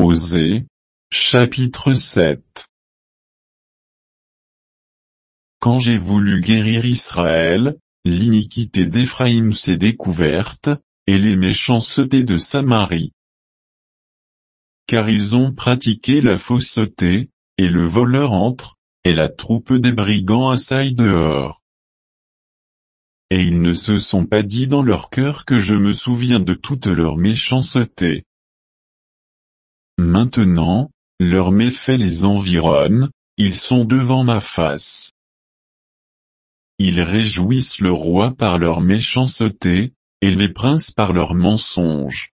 Osée, chapitre 7. Quand j'ai voulu guérir Israël, l'iniquité d'Éphraïm s'est découverte, et les méchancetés de Samarie. Car ils ont pratiqué la fausseté, et le voleur entre, et la troupe des brigands assaille dehors. Et ils ne se sont pas dit dans leur cœur que je me souviens de toute leur méchanceté. Maintenant, leurs méfaits les environnent, ils sont devant ma face. Ils réjouissent le roi par leur méchanceté, et les princes par leurs mensonges.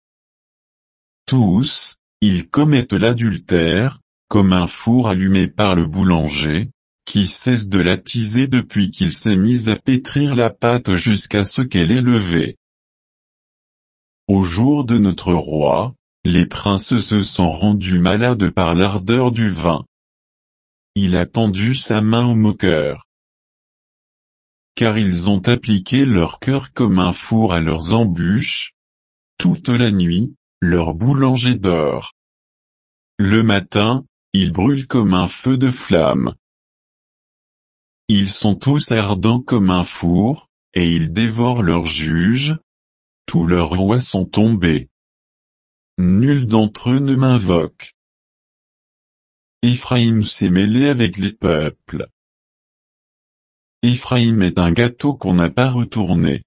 Tous, ils commettent l'adultère, comme un four allumé par le boulanger, qui cesse de l'attiser depuis qu'il s'est mis à pétrir la pâte jusqu'à ce qu'elle est levée. Au jour de notre roi, les princes se sont rendus malades par l'ardeur du vin. Il a tendu sa main aux moqueurs. Car ils ont appliqué leur cœur comme un four à leurs embûches. Toute la nuit, leur boulanger dort. Le matin, ils brûlent comme un feu de flamme. Ils sont tous ardents comme un four, et ils dévorent leurs juges. Tous leurs rois sont tombés. Nul d'entre eux ne m'invoque. Éphraïm s'est mêlé avec les peuples. Éphraïm est un gâteau qu'on n'a pas retourné.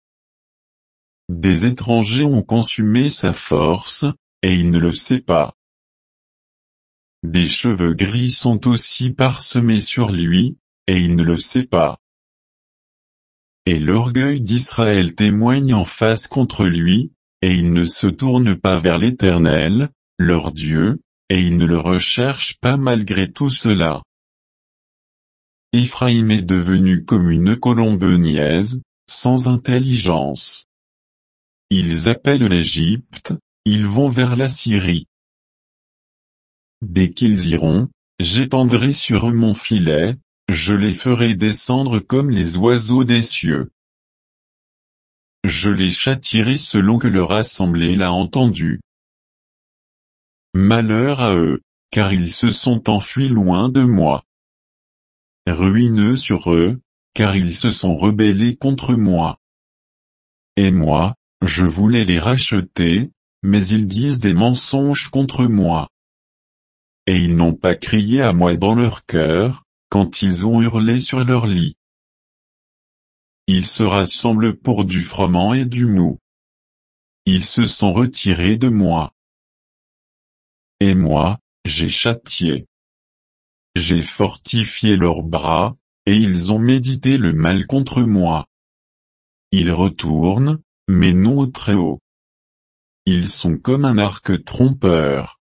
Des étrangers ont consumé sa force, et il ne le sait pas. Des cheveux gris sont aussi parsemés sur lui, et il ne le sait pas. Et l'orgueil d'Israël témoigne en face contre lui, et il ne se tourne pas vers l'Éternel, leur Dieu, et il ne le recherche pas malgré tout cela. Éphraïm est devenu comme une colombe niaise, sans intelligence. Ils appellent l'Égypte, ils vont vers la Syrie. Dès qu'ils iront, j'étendrai sur eux mon filet, je les ferai descendre comme les oiseaux des cieux. Je les châtierai selon que leur assemblée l'a entendu. Malheur à eux, car ils se sont enfuis loin de moi. Ruineux sur eux, car ils se sont rebellés contre moi. Et moi, je voulais les racheter, mais ils disent des mensonges contre moi. Et ils n'ont pas crié à moi dans leur cœur, quand ils ont hurlé sur leur lit. Ils se rassemblent pour du froment et du mou. Ils se sont retirés de moi. Et moi, j'ai châtié. J'ai fortifié leurs bras, et ils ont médité le mal contre moi. Ils retournent, mais non au Très-Haut. Ils sont comme un arc trompeur.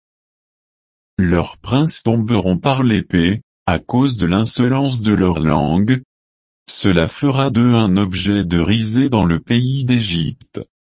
Leurs princes tomberont par l'épée, à cause de l'insolence de leur langue. Cela fera d'eux un objet de risée dans le pays d'Égypte.